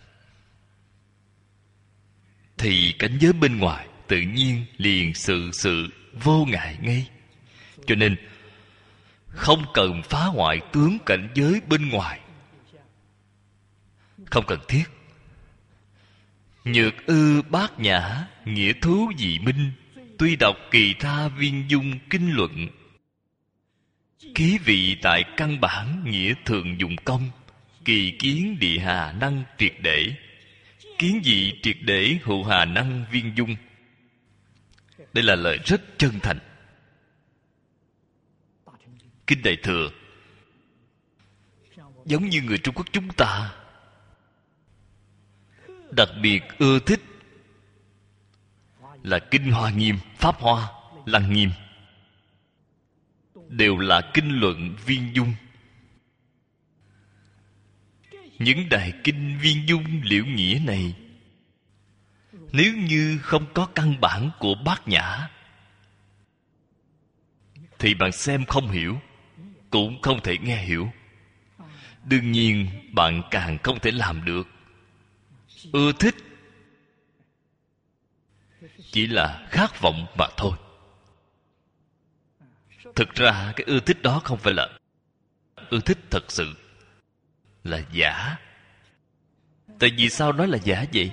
Speaker 1: thì cảnh giới bên ngoài tự nhiên liền sự sự vô ngại ngay. Cho nên không cần phá hoại tướng cảnh giới bên ngoài, không cần thiết. Nhược ư bát nhã, nghĩa thú dị minh, tuy đọc kỳ tha viên dung kinh luận. Ký vị tại căn bản, nghĩa thường dùng công. Kỳ kiến địa hà năng triệt để, kiến dị triệt để hữu hà năng viên dung. Đây là lời rất chân thành. Kinh Đại Thừa giống như người Trung Quốc chúng ta đặc biệt ưa thích là kinh Hoa Nghiêm, Pháp Hoa, Lăng Nghiêm, đều là kinh luận viên dung. Những đại kinh viên dung liễu nghĩa này, nếu như không có căn bản của bát nhã thì bạn xem không hiểu, cũng không thể nghe hiểu. Đương nhiên bạn càng không thể làm được. Ưa thích chỉ là khát vọng mà thôi. Thực ra cái ưa thích đó không phải là ưa thích thật sự, là giả. Tại vì sao nói là giả vậy?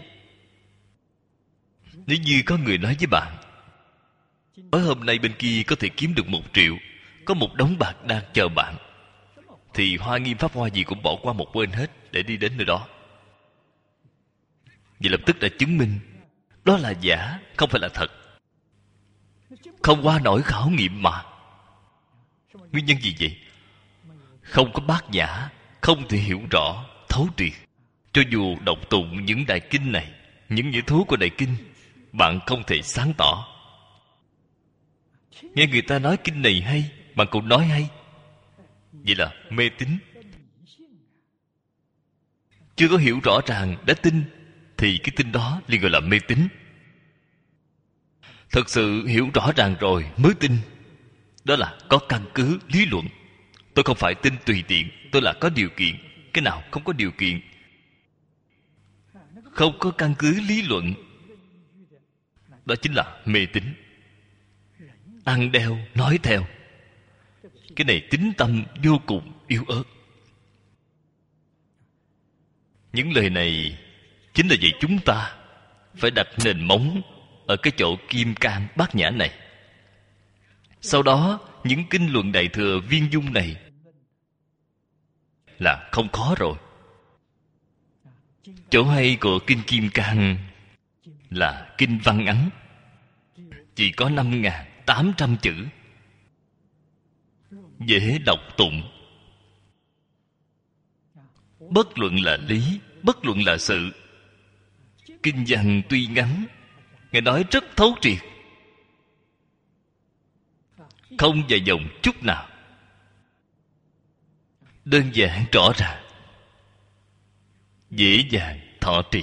Speaker 1: Nếu như có người nói với bạn, tối hôm nay bên kia có thể kiếm được một triệu, có một đống bạc đang chờ bạn, thì Hoa Nghiêm Pháp Hoa gì cũng bỏ qua một bên hết để đi đến nơi đó. Vậy lập tức đã chứng minh đó là giả, không phải là thật, không qua nổi khảo nghiệm mà. Nguyên nhân gì vậy? Không có bát nhã, không thể hiểu rõ thấu triệt. Cho dù đọc tụng những đại kinh này, những nghĩa thú của đại kinh, bạn không thể sáng tỏ. Nghe người ta nói kinh này hay, bạn cũng nói hay, vậy là mê tín. Chưa có hiểu rõ ràng đã tin, thì cái tin đó liền gọi là mê tín. Thật sự hiểu rõ ràng rồi mới tin, đó là có căn cứ lý luận. Tôi không phải tin tùy tiện, tôi là có điều kiện. Cái nào không có điều kiện, không có căn cứ lý luận, đó chính là mê tín. Ăn đeo nói theo, cái này tín tâm vô cùng yếu ớt. Những lời này chính là dạy chúng ta phải đặt nền móng ở cái chỗ kim cang bát nhã này. Sau đó những kinh luận đại thừa viên dung này là không khó rồi. Chỗ hay của kinh kim cang là kinh văn ngắn, chỉ có năm nghìn tám trăm chữ, dễ đọc tụng. Bất luận là lý, bất luận là sự, kinh văn tuy ngắn, Ngài nói rất thấu triệt, không dài dòng chút nào, đơn giản rõ ràng, dễ dàng thọ trì.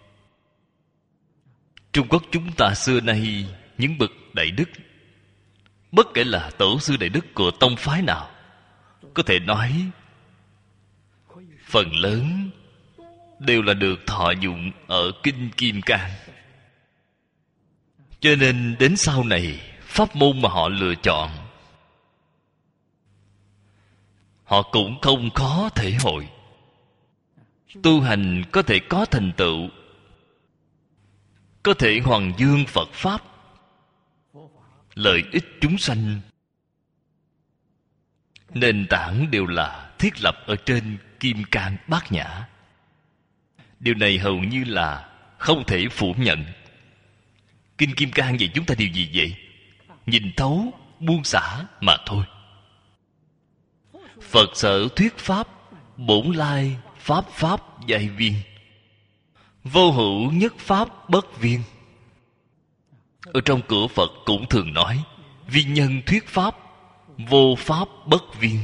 Speaker 1: Trung Quốc chúng ta xưa nay, những bậc đại đức, bất kể là tổ sư đại đức của tông phái nào, có thể nói phần lớn đều là được thọ dụng ở kinh Kim Cang. Cho nên đến sau này, pháp môn mà họ lựa chọn họ cũng không khó thể hội. Tu hành có thể có thành tựu, có thể hoằng dương Phật Pháp, lợi ích chúng sanh, nền tảng đều là thiết lập ở trên Kim Cang Bát Nhã. Điều này hầu như là không thể phủ nhận. Kinh Kim Cang vậy chúng ta điều gì vậy? Nhìn thấu, buông xả mà thôi. Phật sở thuyết Pháp, bổn lai Pháp Pháp giai viên, vô hữu nhất Pháp bất viên. Ở trong cửa Phật cũng thường nói viên nhân thuyết Pháp, vô Pháp bất viên.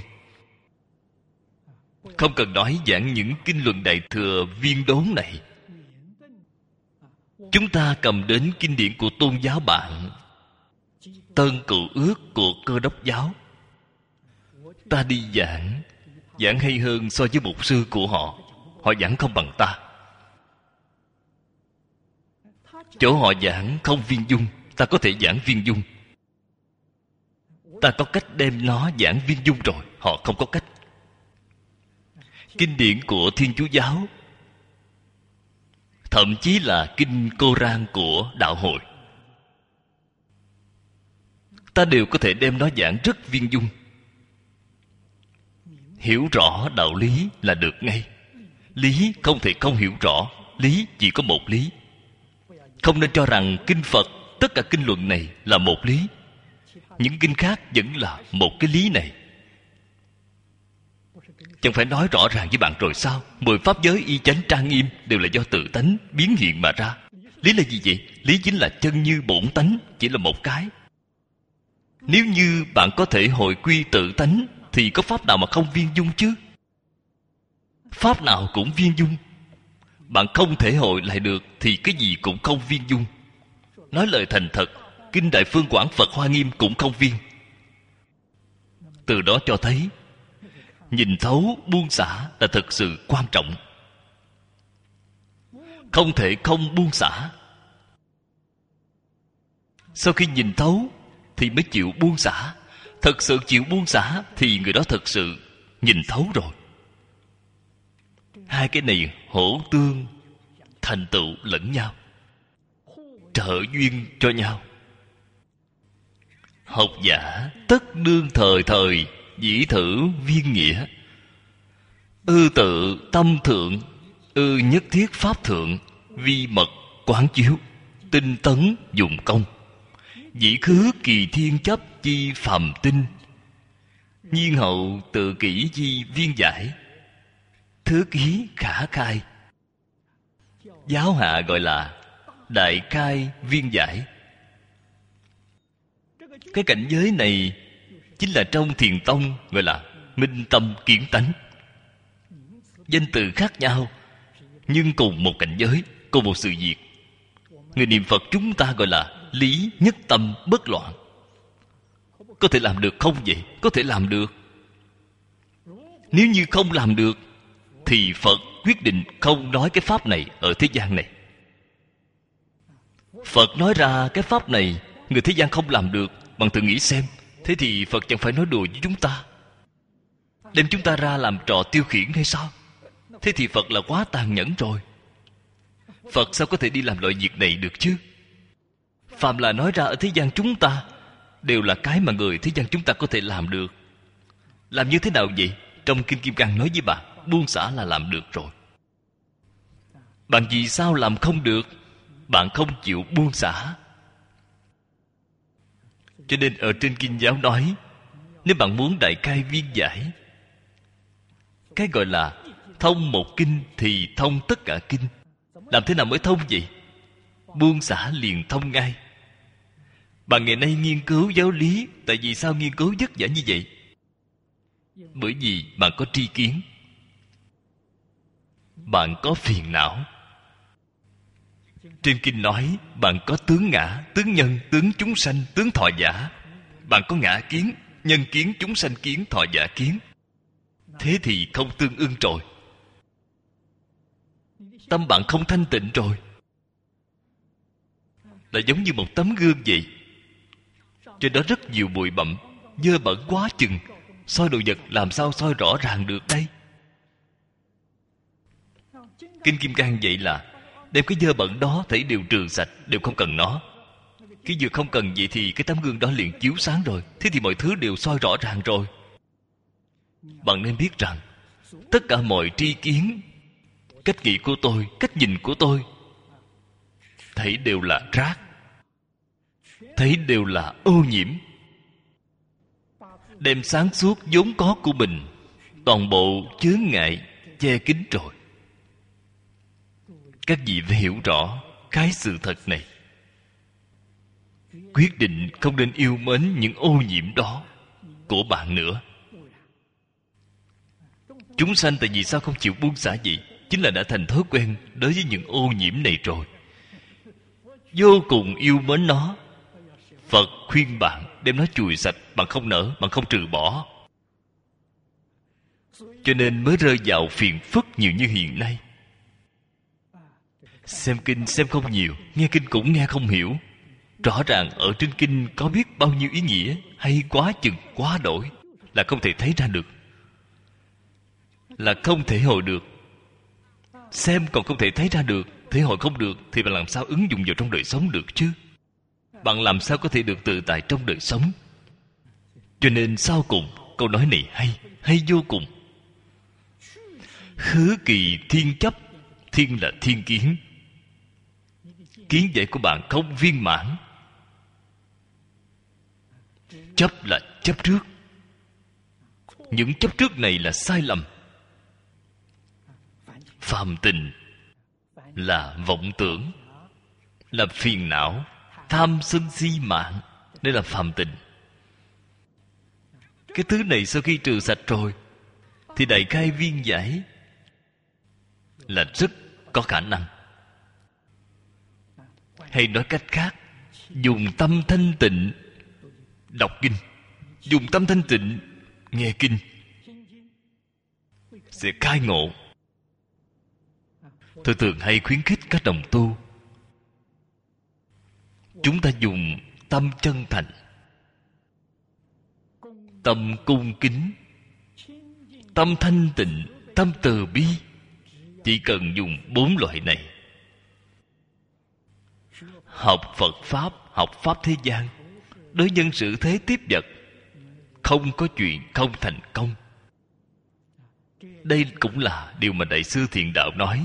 Speaker 1: Không cần nói giảng những kinh luận Đại Thừa viên đốn này. Chúng ta cầm đến kinh điển của tôn giáo bạn, Tân Cựu Ước của Cơ Đốc giáo, ta đi giảng, giảng hay hơn so với mục sư của họ. Họ giảng không bằng ta. Chỗ họ giảng không viên dung, ta có thể giảng viên dung. Ta có cách đem nó giảng viên dung rồi, họ không có cách. Kinh điển của Thiên Chúa giáo, thậm chí là kinh Cô-rang của Đạo hội, ta đều có thể đem nó giảng rất viên dung. Hiểu rõ đạo lý là được ngay. Lý không thể không hiểu rõ. Lý chỉ có một lý. Không nên cho rằng kinh Phật, tất cả kinh luận này là một lý, những kinh khác vẫn là một cái lý này. Chẳng phải nói rõ ràng với bạn rồi sao? Mười pháp giới y chánh trang nghiêm đều là do tự tánh biến hiện mà ra. Lý là gì vậy? Lý chính là chân như bổn tánh, chỉ là một cái. Nếu như bạn có thể hồi quy tự tánh, thì có pháp nào mà không viên dung chứ? Pháp nào cũng viên dung. Bạn không thể hội lại được thì cái gì cũng không viên dung. Nói lời thành thật, kinh Đại Phương Quảng Phật Hoa Nghiêm cũng không viên. Từ đó cho thấy nhìn thấu buông xả là thực sự quan trọng. Không thể không buông xả. Sau khi nhìn thấu thì mới chịu buông xả. Thật sự chịu buông xả thì người đó thật sự nhìn thấu rồi. Hai cái này hỗ tương, thành tựu lẫn nhau, trợ duyên cho nhau. Học giả tất đương thời thời dĩ thử viên nghĩa. Ư tự tâm thượng, ư nhất thiết pháp thượng, vi mật quán chiếu, tinh tấn dùng công. Dĩ khứ kỳ thiên chấp chi phàm tinh, nhiên hậu tự kỷ chi viên giải. Thứ ký khả khai. Giáo hạ gọi là đại khai viên giải. Cái cảnh giới này chính là trong Thiền tông gọi là minh tâm kiến tánh. Danh từ khác nhau nhưng cùng một cảnh giới, cùng một sự việc. Người niệm Phật chúng ta gọi là lý nhất tâm bất loạn. Có thể làm được không vậy? Có thể làm được. Nếu như không làm được thì Phật quyết định không nói cái pháp này ở thế gian này. Phật nói ra cái pháp này, người thế gian không làm được. Bạn tự nghĩ xem, thế thì Phật chẳng phải nói đùa với chúng ta, đem chúng ta ra làm trò tiêu khiển hay sao? Thế thì Phật là quá tàn nhẫn rồi. Phật sao có thể đi làm loại việc này được chứ? Phàm là nói ra ở thế gian chúng ta đều là cái mà người thế gian chúng ta có thể làm được. Làm như thế nào vậy? Trong Kinh Kim Cang nói với bạn, buông xả là làm được rồi. Bạn vì sao làm không được? Bạn không chịu buông xả. Cho nên ở trên Kinh giáo nói, nếu bạn muốn đại khai viên giải, cái gọi là thông một kinh thì thông tất cả kinh. Làm thế nào mới thông vậy? Buông xả liền thông ngay. Bạn ngày nay nghiên cứu giáo lý, tại vì sao nghiên cứu vất vả như vậy? Bởi vì bạn có tri kiến, bạn có phiền não. Trên kinh nói bạn có tướng ngã, tướng nhân, tướng chúng sanh, tướng thọ giả. Bạn có ngã kiến, nhân kiến, chúng sanh kiến, thọ giả kiến. Thế thì không tương ưng rồi. Tâm bạn không thanh tịnh rồi. Là giống như một tấm gương vậy. Trên đó rất nhiều bụi bặm, dơ bẩn quá chừng, Soi đồ vật làm sao soi rõ ràng được đây? Kinh Kim Cang vậy là đem cái dơ bẩn đó thấy đều trừ sạch, đều không cần nó. Cái vừa không cần vậy thì cái tấm gương đó liền chiếu sáng rồi. Thế thì mọi thứ đều soi rõ ràng rồi. Bạn nên biết rằng tất cả mọi tri kiến, cách nghĩ của tôi, cách nhìn của tôi, thấy đều là rác, thấy đều là ô nhiễm. Đem sáng suốt vốn có của mình toàn bộ chướng ngại che kín rồi. Các vị phải hiểu rõ cái sự thật này. Quyết định không nên yêu mến những ô nhiễm đó của bạn nữa. Chúng sanh tại vì sao không chịu buông xả vậy? Chính là đã thành thói quen đối với những ô nhiễm này rồi, vô cùng yêu mến nó. Phật khuyên bạn đem nó chùi sạch. Bạn không nỡ, bạn không trừ bỏ, cho nên mới rơi vào phiền phức nhiều như hiện nay. Xem kinh xem không nhiều, nghe kinh cũng nghe không hiểu. Rõ ràng ở trên kinh có biết bao nhiêu ý nghĩa, hay quá chừng quá đổi, là không thể thấy ra được, là không thể hội được. Xem còn không thể thấy ra được, thể hội không được, thì bạn làm sao ứng dụng vào trong đời sống được chứ? Bạn làm sao có thể được tự tại trong đời sống? Cho nên sau cùng câu nói này hay, hay vô cùng. Khứ kỳ thiên chấp. Thiên là thiên kiến. Kiến giải của bạn không viên mãn. Chấp là chấp trước. Những chấp trước này là sai lầm. Phàm tình là vọng tưởng, là phiền não, tham sân si mạng. Đây là phàm tình. Cái thứ này sau khi trừ sạch rồi thì đại khai viên giải là rất có khả năng. Hay nói cách khác, dùng tâm thanh tịnh đọc kinh, dùng tâm thanh tịnh nghe kinh, sẽ khai ngộ. Tôi thường hay khuyến khích các đồng tu, chúng ta dùng tâm chân thành, tâm cung kính, tâm thanh tịnh, tâm từ bi. Chỉ cần dùng bốn loại này, học Phật Pháp, học Pháp thế gian, đối nhân xử thế tiếp vật, không có chuyện không thành công. Đây cũng là điều mà Đại sư Thiện Đạo nói.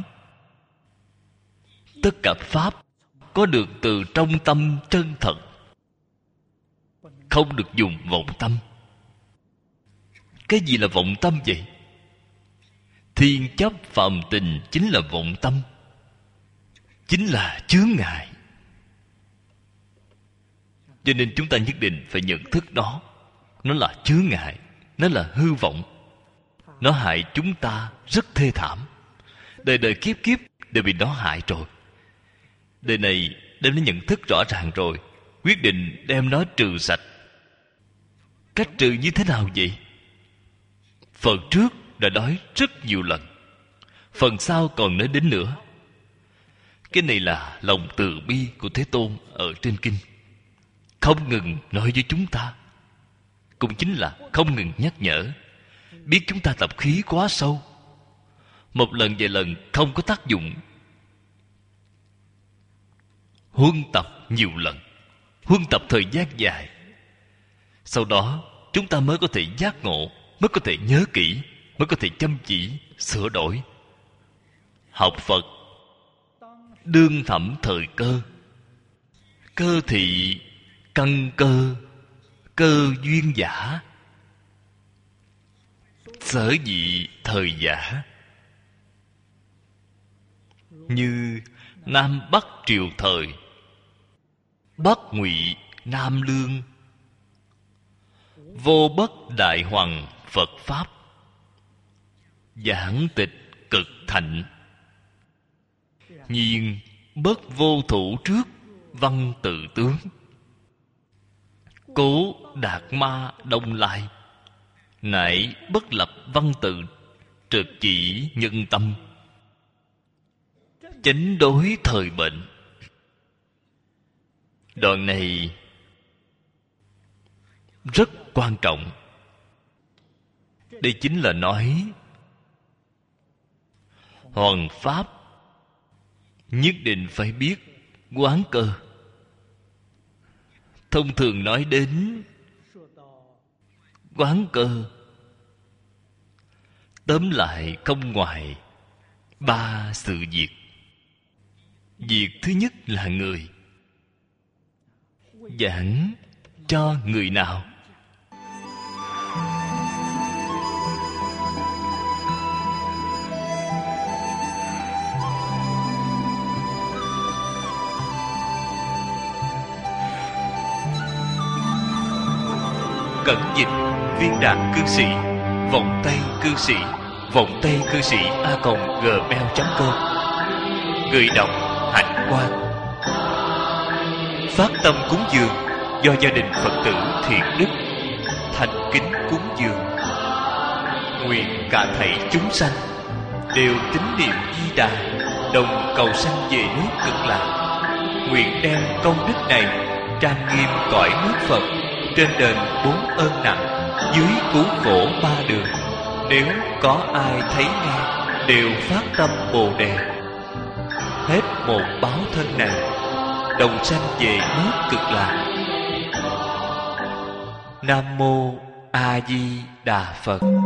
Speaker 1: Tất cả Pháp có được từ trong tâm chân thật, không được dùng vọng tâm. Cái gì là vọng tâm vậy? Thiên chấp phàm tình chính là vọng tâm, chính là chướng ngại. Cho nên chúng ta nhất định phải nhận thức đó. Nó là chướng ngại, nó là hư vọng. Nó hại chúng ta rất thê thảm. Đời đời kiếp kiếp đều bị nó hại rồi. Đời này đem nó nhận thức rõ ràng rồi, quyết định đem nó trừ sạch. Cách trừ như thế nào vậy? Phần trước đã nói rất nhiều lần, phần sau còn nói đến nữa. Cái này là lòng từ bi của Thế Tôn ở trên kinh, không ngừng nói với chúng ta, cũng chính là không ngừng nhắc nhở. Biết chúng ta tập khí quá sâu, một lần vài lần không có tác dụng, huân tập nhiều lần, huân tập thời gian dài, sau đó chúng ta mới có thể giác ngộ, mới có thể nhớ kỹ, mới có thể chăm chỉ sửa đổi. Học Phật đương thẩm thời cơ. Cơ thị căn cơ, cơ duyên giả, sở dị thời giả. Như Nam Bắc triều thời, Bắc Ngụy Nam Lương, vô bất đại hoằng Phật Pháp, giảng tịch cực thạnh, nhiên bất vô thủ trước văn tự tướng, cố đạt ma đông lai, nại bất lập văn tự trực chỉ nhân tâm, chánh đối thời bệnh. Đoạn này rất quan trọng.
Speaker 2: Đây chính là nói hoằng pháp nhất định phải biết quán cơ. Thông thường nói đến quán cơ, tóm lại không ngoài ba sự việc. Việc thứ nhất là người. Giảng cho người nào?
Speaker 1: Cẩn dịch Viên Đạt cư sĩ, Vọng Tây cư sĩ, Vọng Tây cư sĩ a còng gmail chấm com. Người đọc Hạnh Quang. Phát tâm cúng dường do gia đình Phật tử Thiện Đức thành kính cúng dường. Nguyện cả thảy chúng sanh đều tín niệm Di Đà, đồng cầu sanh về nước Cực Lạc. Nguyện đem công đức này trang nghiêm cõi nước Phật, trên đền bốn ơn nặng, dưới cứu khổ ba đường. Nếu có ai thấy nghe đều phát tâm Bồ Đề, hết một báo thân này đồng sanh về nước Cực Lạc. Nam mô A Di Đà Phật.